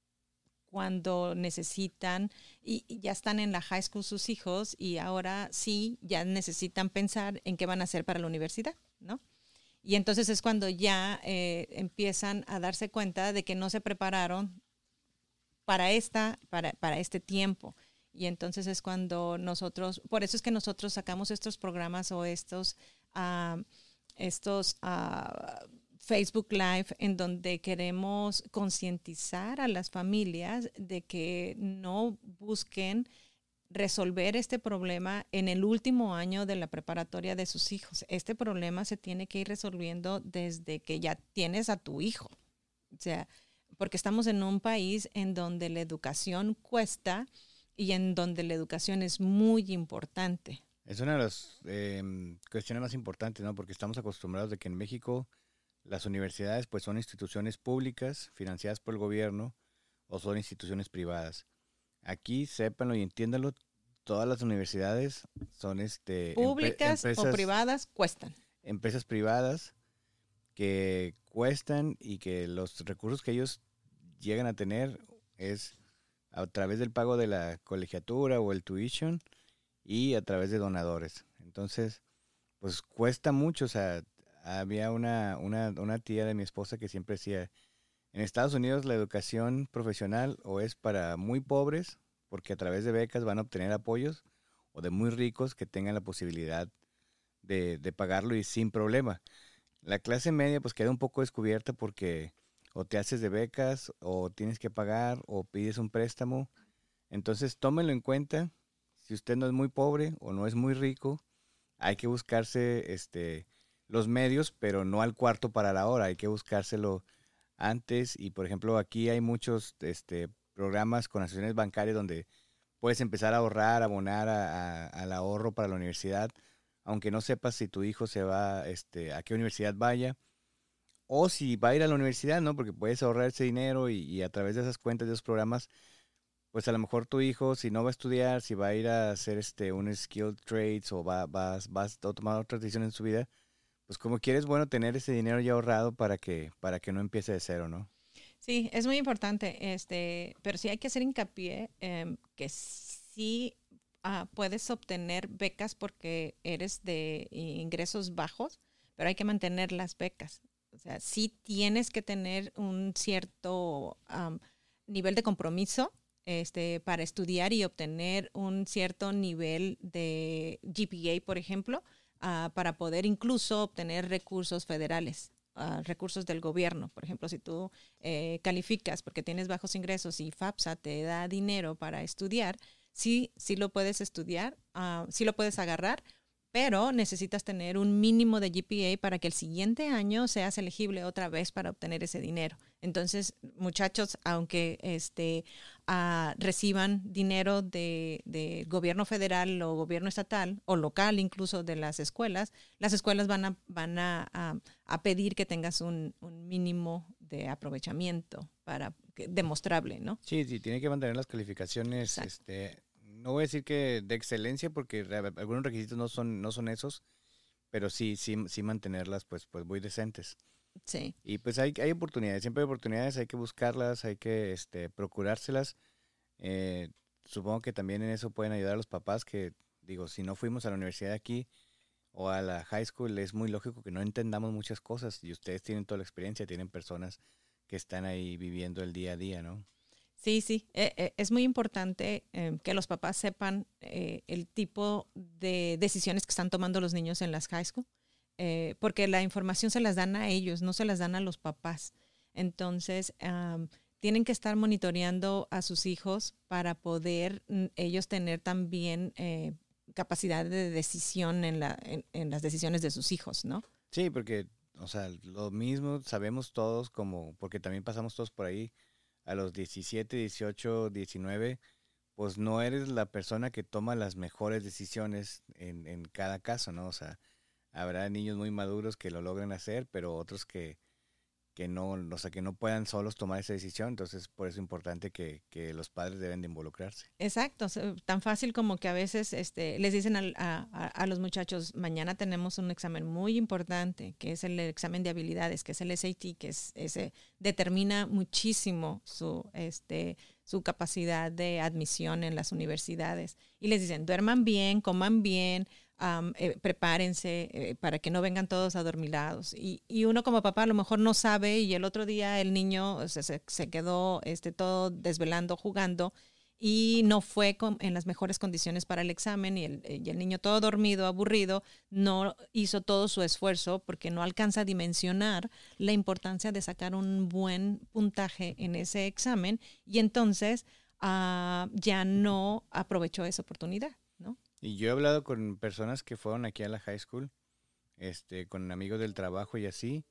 cuando necesitan y, y ya están en la high school sus hijos y ahora sí ya necesitan pensar en qué van a hacer para la universidad, ¿no? Y entonces es cuando ya eh, empiezan a darse cuenta de que no se prepararon para, esta, para, para este tiempo. Y entonces es cuando nosotros, por eso es que nosotros sacamos estos programas o estos, uh, estos uh, Facebook Live en donde queremos concientizar a las familias de que no busquen resolver este problema en el último año de la preparatoria de sus hijos. Este problema se tiene que ir resolviendo desde que ya tienes a tu hijo. O sea, porque estamos en un país en donde la educación cuesta y en donde la educación es muy importante. Es una de las eh, cuestiones más importantes, ¿no? Porque estamos acostumbrados de que en México las universidades pues son instituciones públicas financiadas por el gobierno o son instituciones privadas. Aquí, sépanlo y entiéndanlo, todas las universidades son este públicas empresas, o privadas cuestan. Empresas privadas que cuestan y que los recursos que ellos llegan a tener es a través del pago de la colegiatura o el tuition y a través de donadores. Entonces, pues cuesta mucho. O sea, había una, una, una tía de mi esposa que siempre decía, en Estados Unidos la educación profesional o es para muy pobres, porque a través de becas van a obtener apoyos, o de muy ricos que tengan la posibilidad de, de pagarlo y sin problema. La clase media pues queda un poco descubierta porque o te haces de becas o tienes que pagar o pides un préstamo. Entonces tómenlo en cuenta. Si usted no es muy pobre o no es muy rico, hay que buscarse este, los medios, pero no al cuarto para la hora. Hay que buscárselo antes. Y por ejemplo aquí hay muchos este, programas con asociaciones bancarias donde puedes empezar a ahorrar, abonar a, a, al ahorro para la universidad, aunque no sepas si tu hijo se va, este, a qué universidad vaya, o si va a ir a la universidad, ¿no? Porque puedes ahorrar ese dinero y, y a través de esas cuentas, de esos programas, pues a lo mejor tu hijo, si no va a estudiar, si va a ir a hacer este, un skilled trades o va, va, va a tomar otras decisiones en su vida, pues como quieres, bueno, tener ese dinero ya ahorrado para que, para que no empiece de cero, ¿no? Sí, es muy importante, este, pero sí hay que hacer hincapié eh, que sí uh, puedes obtener becas porque eres de ingresos bajos, pero hay que mantener las becas. O sea, sí tienes que tener un cierto um, nivel de compromiso este, para estudiar y obtener un cierto nivel de G P A, por ejemplo, uh, para poder incluso obtener recursos federales. Uh, recursos del gobierno. Por ejemplo, si tú eh, calificas porque tienes bajos ingresos y FAFSA te da dinero para estudiar, sí, sí lo puedes estudiar, uh, sí lo puedes agarrar, pero necesitas tener un mínimo de G P A para que el siguiente año seas elegible otra vez para obtener ese dinero. Entonces, muchachos, aunque este, uh, reciban dinero de, de gobierno federal o gobierno estatal o local incluso de las escuelas, las escuelas van a, van a, a, a pedir que tengas un, un mínimo de aprovechamiento para que, demostrable, ¿no? Sí, sí, tiene que mantener las calificaciones, Exacto. este... No voy a decir que de excelencia porque algunos requisitos no son no son esos, pero sí sí sí mantenerlas pues pues muy decentes. Sí. Y pues hay hay oportunidades, siempre hay oportunidades, hay que buscarlas, hay que este procurárselas. Eh, supongo que también en eso pueden ayudar a los papás que digo, si no fuimos a la universidad aquí o a la high school es muy lógico que no entendamos muchas cosas y ustedes tienen toda la experiencia, tienen personas que están ahí viviendo el día a día, ¿no? Sí, sí, eh, eh, es muy importante eh, que los papás sepan eh, el tipo de decisiones que están tomando los niños en las high school, eh, porque la información se las dan a ellos, no se las dan a los papás. Entonces, um, tienen que estar monitoreando a sus hijos para poder mm, ellos tener también eh, capacidad de decisión en, la, en, en las decisiones de sus hijos, ¿no? Sí, porque, o sea, lo mismo sabemos todos como, porque también pasamos todos por ahí, a los diecisiete, dieciocho, diecinueve, pues no eres la persona que toma las mejores decisiones en, en cada caso, ¿no? O sea, habrá niños muy maduros que lo logran hacer, pero otros que, que no, o sea, que no puedan solos tomar esa decisión. Entonces, por eso es importante que, que los padres deben de involucrarse. Exacto, tan fácil como que a veces este, les dicen a, a, a los muchachos, mañana tenemos un examen muy importante, que es el examen de habilidades, que es el S A T, que es ese determina muchísimo su, este, su capacidad de admisión en las universidades. Y les dicen, duerman bien, coman bien, Um, eh, prepárense eh, para que no vengan todos adormilados. Y, y uno como papá a lo mejor no sabe y el otro día el niño se, se, se quedó este, todo desvelando, jugando y no fue con, en las mejores condiciones para el examen y el, y el niño todo dormido, aburrido, no hizo todo su esfuerzo porque no alcanza a dimensionar la importancia de sacar un buen puntaje en ese examen y entonces uh, ya no aprovechó esa oportunidad, ¿no? Y yo he hablado con personas que fueron aquí a la high school, este, con amigos del trabajo y así,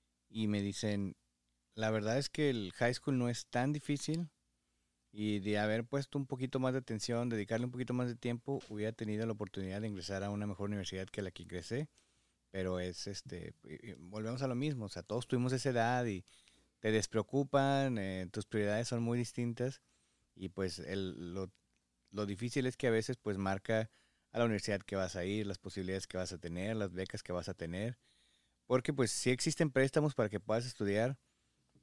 y me dicen, la verdad es que el high school no es tan difícil y de haber puesto un poquito más de atención, dedicarle un poquito más de tiempo, hubiera tenido la oportunidad de ingresar a una mejor universidad que la que ingresé, pero es, este, volvemos a lo mismo, o sea, todos tuvimos esa edad y te despreocupan, eh, tus prioridades son muy distintas y pues el, lo Lo difícil es que a veces pues marca a la universidad que vas a ir, las posibilidades que vas a tener, las becas que vas a tener, porque pues sí existen préstamos para que puedas estudiar,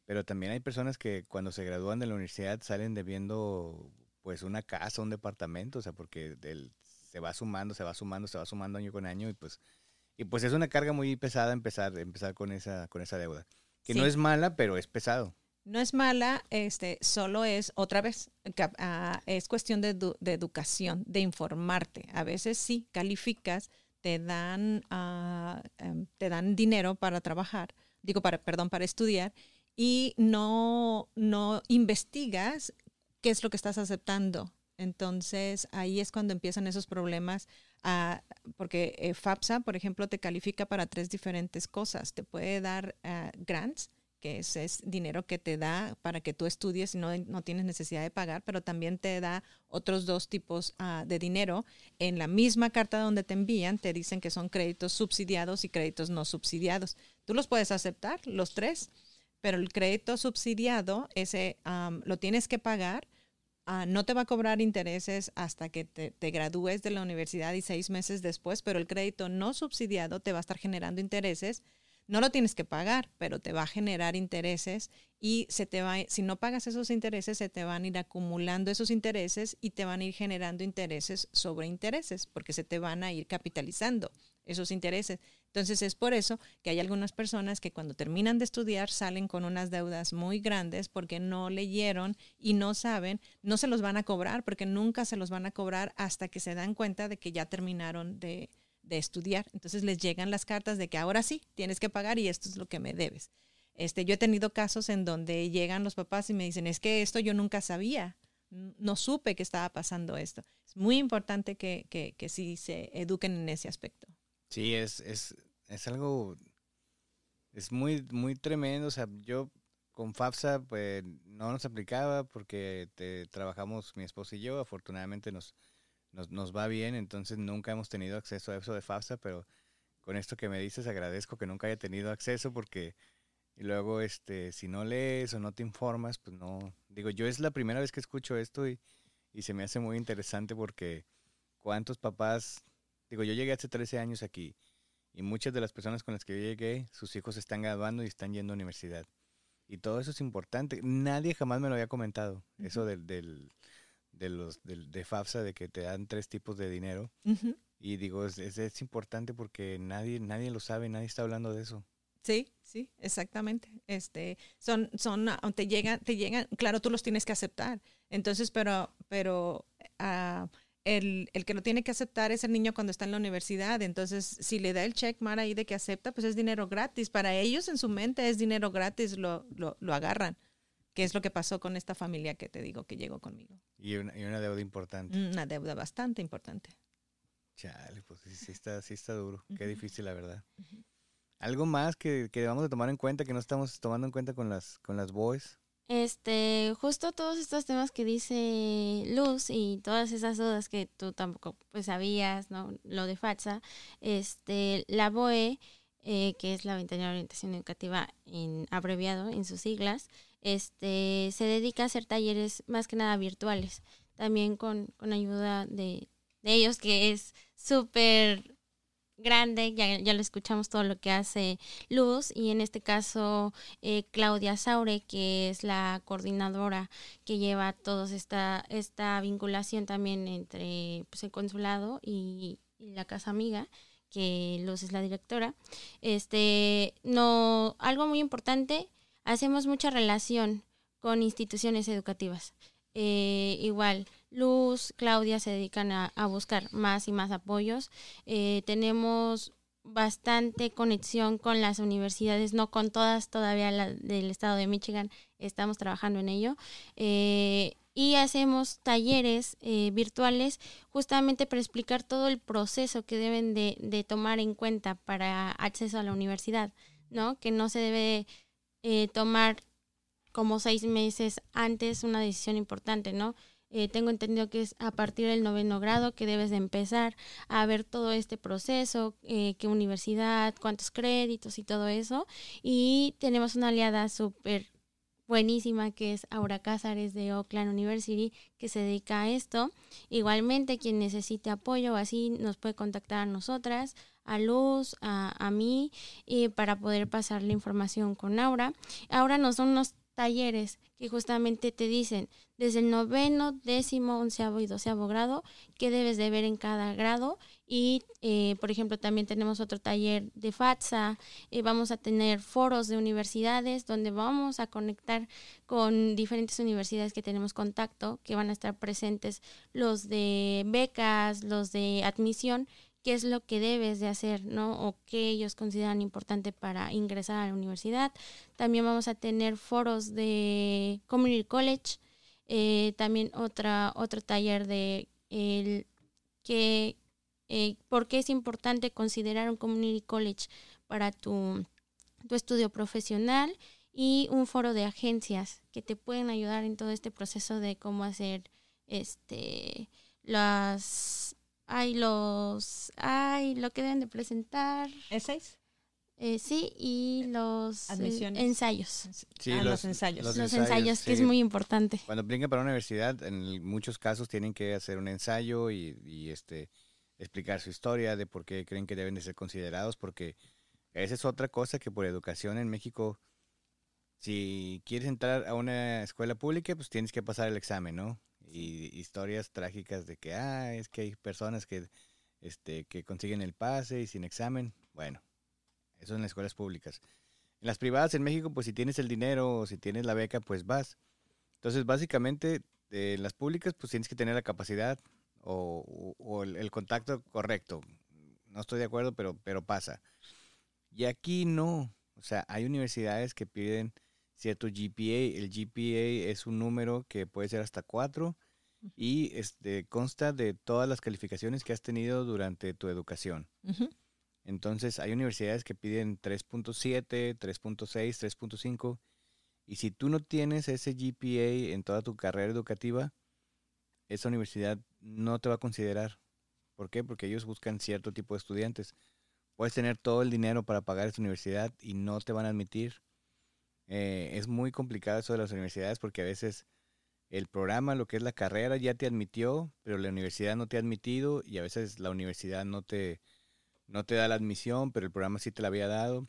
pero también hay personas que cuando se gradúan de la universidad salen debiendo pues una casa, un departamento, o sea, porque el, se va sumando, se va sumando, se va sumando año con año y pues y pues es una carga muy pesada empezar empezar con esa con esa deuda, que Sí. no es mala, pero es pesado. No es mala, este, solo es, otra vez, cap- ah, es cuestión de, edu- de educación, de informarte. A veces sí, calificas, te dan, ah, em, te dan dinero para trabajar, digo, para, perdón, para estudiar, y no, no investigas qué es lo que estás aceptando. Entonces, ahí es cuando empiezan esos problemas, ah, porque eh, FAFSA, por ejemplo, te califica para tres diferentes cosas. Te puede dar ah, grants, que es, es dinero que te da para que tú estudies y no, no tienes necesidad de pagar, pero también te da otros dos tipos uh, de dinero. En la misma carta donde te envían, te dicen que son créditos subsidiados y créditos no subsidiados. Tú los puedes aceptar, los tres, pero el crédito subsidiado, ese um, lo tienes que pagar. Uh, no te va a cobrar intereses hasta que te, te gradúes de la universidad y seis meses después, pero el crédito no subsidiado te va a estar generando intereses. No lo tienes que pagar, pero te va a generar intereses y se te va, si no pagas esos intereses, se te van a ir acumulando esos intereses y te van a ir generando intereses sobre intereses, porque se te van a ir capitalizando esos intereses. Entonces es por eso que hay algunas personas que cuando terminan de estudiar salen con unas deudas muy grandes porque no leyeron y no saben, no se los van a cobrar porque nunca se los van a cobrar hasta que se dan cuenta de que ya terminaron de de estudiar. Entonces les llegan las cartas de que ahora sí, tienes que pagar y esto es lo que me debes. Este, yo he tenido casos en donde llegan los papás y me dicen, es que esto yo nunca sabía, no supe que estaba pasando esto. Es muy importante que, que, que sí se eduquen en ese aspecto. Sí, es, es, es algo, es muy, muy tremendo. O sea, yo con FAFSA pues no nos aplicaba porque te, trabajamos mi esposo y yo, afortunadamente nos Nos, nos va bien, entonces nunca hemos tenido acceso a eso de FAFSA, pero con esto que me dices agradezco que nunca haya tenido acceso porque y luego este si no lees o no te informas, pues no, digo, yo es la primera vez que escucho esto y, y se me hace muy interesante porque cuántos papás, digo, yo llegué hace trece años aquí y muchas de las personas con las que yo llegué, sus hijos se están graduando y están yendo a universidad. Y todo eso es importante. Nadie jamás me lo había comentado, uh-huh. Eso del... del de los de, de FAFSA, de que te dan tres tipos de dinero. Uh-huh. Y digo, es, es, es importante porque nadie nadie lo sabe, nadie está hablando de eso. Sí, sí, exactamente. Este, son, son, te llegan, te llegan, claro, tú los tienes que aceptar. Entonces, pero, pero uh, el, el que lo tiene que aceptar es el niño cuando está en la universidad. Entonces, si le da el checkmark ahí de que acepta, pues es dinero gratis. Para ellos en su mente es dinero gratis, lo, lo, lo agarran. ¿Qué es lo que pasó con esta familia que te digo que llegó conmigo? Y una, y una deuda importante. Una deuda bastante importante. Chale, pues sí, sí, está, sí está duro. Uh-huh. Qué difícil, la verdad. Uh-huh. ¿Algo más que, que debamos de tomar en cuenta, que no estamos tomando en cuenta con las, con las boys? Este, justo todos estos temas que dice Luz y todas esas dudas que tú tampoco pues sabías, ¿no? Lo de FAFSA, este, la B O E, eh, que es la Ventanilla de Orientación Educativa en abreviado en sus siglas, este, se dedica a hacer talleres más que nada virtuales, también con, con ayuda de, de ellos, que es súper grande, ya, ya lo escuchamos todo lo que hace Luz, y en este caso eh, Claudia Saure, que es la coordinadora que lleva toda esta, esta vinculación también entre pues, el consulado y, y la Casa Amiga, que Luz es la directora. Este, no, algo muy importante, hacemos mucha relación con instituciones educativas. Eh, igual, Luz, Claudia se dedican a, a buscar más y más apoyos. Eh, tenemos bastante conexión con las universidades, no con todas todavía la, del estado de Michigan, estamos trabajando en ello. Eh, y hacemos talleres eh, virtuales justamente para explicar todo el proceso que deben de, de tomar en cuenta para acceso a la universidad, ¿no? Que no se debe eh, tomar como seis meses antes una decisión importante, ¿no? Eh, tengo entendido que es a partir del noveno grado que debes de empezar a ver todo este proceso, eh, qué universidad, cuántos créditos y todo eso. Y tenemos una aliada súper buenísima que es Aura Cázares de Oakland University, que se dedica a esto. Igualmente, quien necesite apoyo o así nos puede contactar a nosotras, a Luz, a, a mí, y para poder pasar la información con Aura. Aura nos da unos talleres que justamente te dicen desde el noveno, décimo, onceavo y doceavo grado qué debes de ver en cada grado. Y eh, por ejemplo también tenemos otro taller de FATSA, eh, vamos a tener foros de universidades donde vamos a conectar con diferentes universidades que tenemos contacto, que van a estar presentes los de becas, los de admisión, qué es lo que debes de hacer, ¿no? O qué ellos consideran importante para ingresar a la universidad. También vamos a tener foros de Community College, eh, también otra, otro taller de el que, eh, por qué es importante considerar un Community College para tu, tu estudio profesional, y un foro de agencias que te pueden ayudar en todo este proceso de cómo hacer este las... Hay los, hay lo que deben de presentar. ¿Essays? Eh, sí, y los eh, ensayos. Sí, ah, los, los ensayos. Los, los ensayos, ensayos sí. Que es muy importante. Cuando aplican para una universidad, en muchos casos tienen que hacer un ensayo y, y este explicar su historia de por qué creen que deben de ser considerados, porque esa es otra cosa que por educación en México, si quieres entrar a una escuela pública, pues tienes que pasar el examen, ¿no? Y historias trágicas de que, ah, es que hay personas que, este, que consiguen el pase y sin examen. Bueno, eso en las escuelas públicas. En las privadas en México, pues si tienes el dinero o si tienes la beca, pues vas. Entonces, básicamente, en las públicas, pues tienes que tener la capacidad o, o, o el, el contacto correcto. No estoy de acuerdo, pero, pero pasa. Y aquí no. O sea, hay universidades que piden cierto G P A. El G P A es un número que puede ser hasta cuatro y este, consta de todas las calificaciones que has tenido durante tu educación. Uh-huh. Entonces, hay universidades que piden tres punto siete, tres punto seis, tres punto cinco, y si tú no tienes ese G P A en toda tu carrera educativa, esa universidad no te va a considerar. ¿Por qué? Porque ellos buscan cierto tipo de estudiantes. Puedes tener todo el dinero para pagar esta universidad y no te van a admitir. Eh, es muy complicado eso de las universidades porque a veces el programa, lo que es la carrera, ya te admitió, pero la universidad no te ha admitido, y a veces la universidad no te, no te da la admisión, pero el programa sí te la había dado.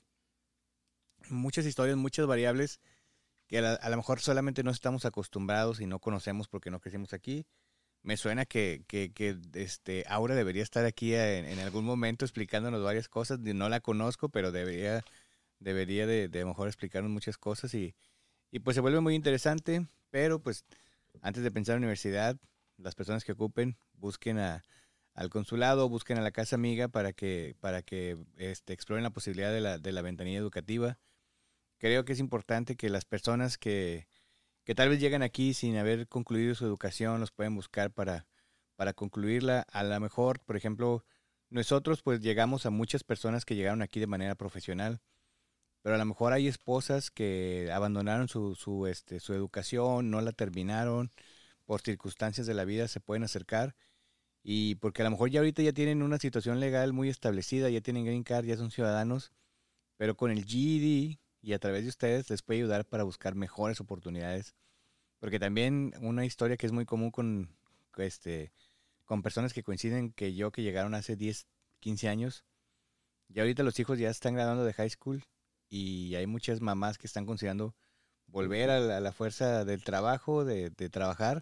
Muchas historias, muchas variables que a, la, a lo mejor solamente no estamos acostumbrados y no conocemos porque no crecimos aquí. Me suena que, que, que este, Aura debería estar aquí en, en algún momento explicándonos varias cosas. No la conozco, pero debería... debería de, de mejor explicarnos muchas cosas y, y pues se vuelve muy interesante, pero pues antes de pensar en universidad, las personas que ocupen, busquen a, al consulado, busquen a la casa amiga para que, para que este, exploren la posibilidad de la, de la ventanilla educativa. Creo que es importante que las personas que, que tal vez llegan aquí sin haber concluido su educación, los pueden buscar para, para concluirla. A lo mejor, por ejemplo, nosotros pues llegamos a muchas personas que llegaron aquí de manera profesional, pero a lo mejor hay esposas que abandonaron su, su, este, su educación, no la terminaron, por circunstancias de la vida se pueden acercar, y porque a lo mejor ya ahorita ya tienen una situación legal muy establecida, ya tienen green card, ya son ciudadanos, pero con el G E D y a través de ustedes les puede ayudar para buscar mejores oportunidades. Porque también una historia que es muy común con, este, con personas que coinciden que yo, que llegaron hace diez, quince años, y ahorita los hijos ya están graduando de high school, y hay muchas mamás que están considerando volver a la, a la fuerza del trabajo, de, de trabajar,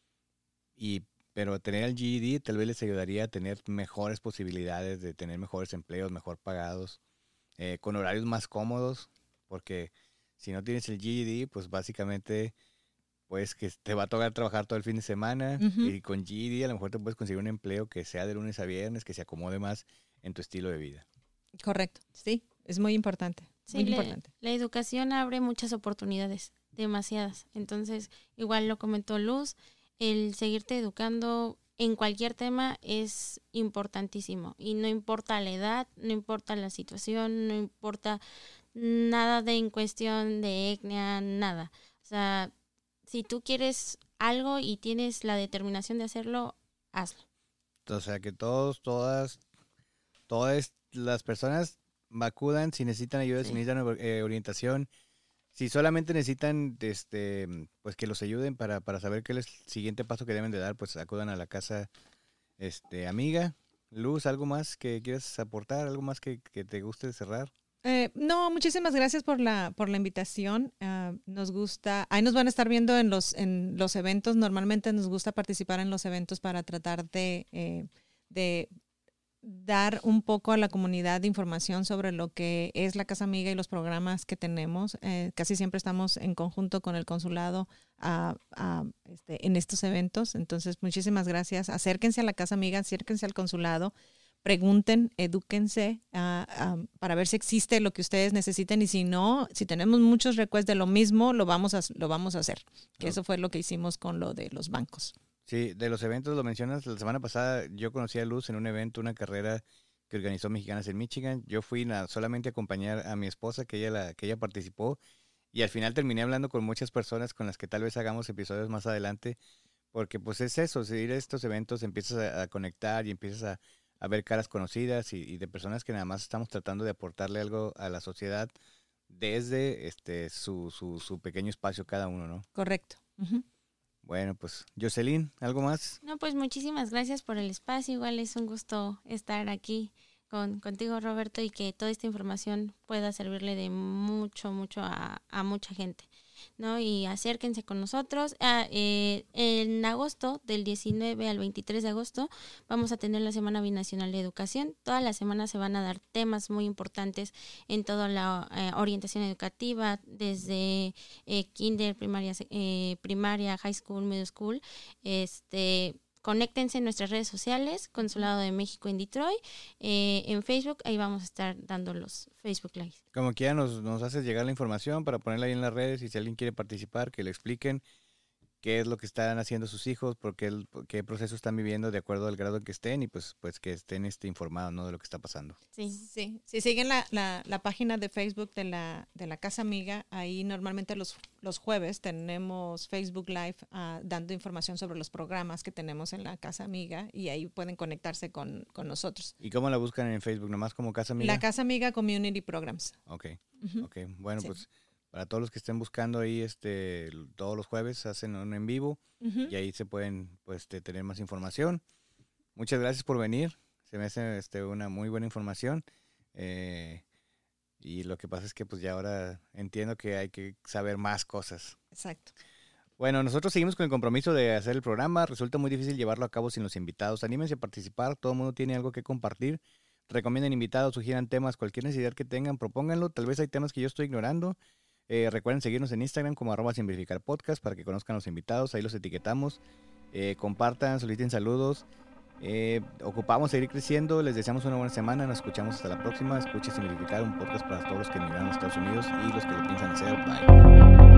y, pero tener el G E D tal vez les ayudaría a tener mejores posibilidades de tener mejores empleos, mejor pagados, eh, con horarios más cómodos, porque si no tienes el G E D, pues básicamente pues que te va a tocar trabajar todo el fin de semana, uh-huh. Y con G E D a lo mejor te puedes conseguir un empleo que sea de lunes a viernes, que se acomode más en tu estilo de vida. Correcto, sí, es muy importante. Sí, muy la, importante. La educación abre muchas oportunidades, demasiadas. Entonces, igual lo comentó Luz, el seguirte educando en cualquier tema es importantísimo. Y no importa la edad, no importa la situación, no importa nada de en cuestión de etnia, nada. O sea, si tú quieres algo y tienes la determinación de hacerlo, hazlo. O sea, que todos, todas, todas las personas acudan si necesitan ayuda, sí. Si necesitan eh, orientación, Si solamente necesitan este, pues que los ayuden para, para saber qué es el siguiente paso que deben de dar, pues acudan a la casa este, amiga. Luz, ¿algo más que quieras aportar? ¿Algo más que, que te guste cerrar? Eh, no, muchísimas gracias por la por la invitación. Uh, nos gusta, ahí nos van a estar viendo en los en los eventos. Normalmente nos gusta participar en los eventos para tratar de, eh, de dar un poco a la comunidad de información sobre lo que es la Casa Amiga y los programas que tenemos. Eh, casi siempre estamos en conjunto con el consulado uh, uh, este, en estos eventos. Entonces, muchísimas gracias. Acérquense a la Casa Amiga, acérquense al consulado. Pregunten, edúquense uh, um, para ver si existe lo que ustedes necesiten y si no, si tenemos muchos requests de lo mismo, lo vamos a, lo vamos a hacer. Que eso fue lo que hicimos con lo de los bancos. Sí, de los eventos lo mencionas. La semana pasada yo conocí a Luz en un evento, una carrera que organizó Mexicanas en Michigan. Yo fui a, solamente a acompañar a mi esposa, que ella, la, que ella participó, y al final terminé hablando con muchas personas con las que tal vez hagamos episodios más adelante, porque pues es eso, si ir a estos eventos empiezas a, a conectar y empiezas a a ver caras conocidas y, y de personas que nada más estamos tratando de aportarle algo a la sociedad desde este su, su, su pequeño espacio cada uno, ¿no? Correcto. Uh-huh. Bueno, pues, Jocelyn, ¿algo más? No, pues muchísimas gracias por el espacio. Igual es un gusto estar aquí con contigo, Roberto, y que toda esta información pueda servirle de mucho, mucho a, a mucha gente, ¿no? Y acérquense con nosotros. Ah, eh, en agosto, del diecinueve al veintitrés de agosto, vamos a tener la Semana Binacional de Educación. Toda la semana se van a dar temas muy importantes en toda la eh, orientación educativa, desde eh, kinder, primaria, eh, primaria, high school, middle school. Este... Conéctense en nuestras redes sociales, Consulado de México en Detroit, eh, en Facebook, ahí vamos a estar dando los Facebook Live. Como quiera nos, nos haces llegar la información para ponerla ahí en las redes y si alguien quiere participar, que le expliquen qué es lo que están haciendo sus hijos, por qué, el, qué proceso están viviendo de acuerdo al grado en que estén y pues, pues que estén este, informados, ¿no? De lo que está pasando. Sí, sí. Si siguen la, la, la página de Facebook de la, de la Casa Amiga, ahí normalmente los, los jueves tenemos Facebook Live uh, dando información sobre los programas que tenemos en la Casa Amiga y ahí pueden conectarse con, con nosotros. ¿Y cómo la buscan en Facebook? ¿Nomás como Casa Amiga? La Casa Amiga Community Programs. Ok, uh-huh. Ok. Bueno, sí. Pues... Para todos los que estén buscando ahí, este, todos los jueves hacen un en vivo uh-huh. y ahí se pueden pues, este, tener más información. Muchas gracias por venir. Se me hace este, una muy buena información. Eh, y lo que pasa es que pues ya ahora entiendo que hay que saber más cosas. Exacto. Bueno, nosotros seguimos con el compromiso de hacer el programa. Resulta muy difícil llevarlo a cabo sin los invitados. Anímense a participar. Todo el mundo tiene algo que compartir. Recomienden invitados, sugieran temas, cualquier necesidad que tengan, propónganlo. Tal vez hay temas que yo estoy ignorando. Eh, recuerden seguirnos en Instagram como arroba sin verificar podcast para que conozcan los invitados, ahí los etiquetamos, eh, compartan, soliciten saludos, eh, ocupamos seguir creciendo, les deseamos una buena semana, nos escuchamos hasta la próxima. Escuchen Sin Verificar, un podcast para todos los que emigraron a Estados Unidos y los que lo piensan hacer. Bye.